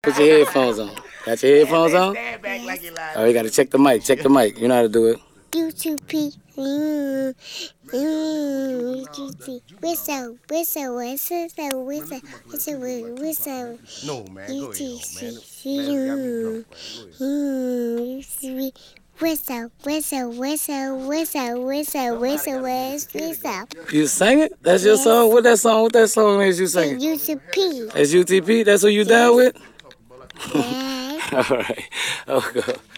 Put your headphones on. Got your headphones on? Stand back like you lied. Oh, you gotta check the mic. Check the mic. You know how to do it. YouTube. Whistle. No, man. Go ahead, man. Whistle. You sing it? That's your song? What that song? What that song is you singing? UTP. That's UTP? That's who you down with? Yes. All right. Okay.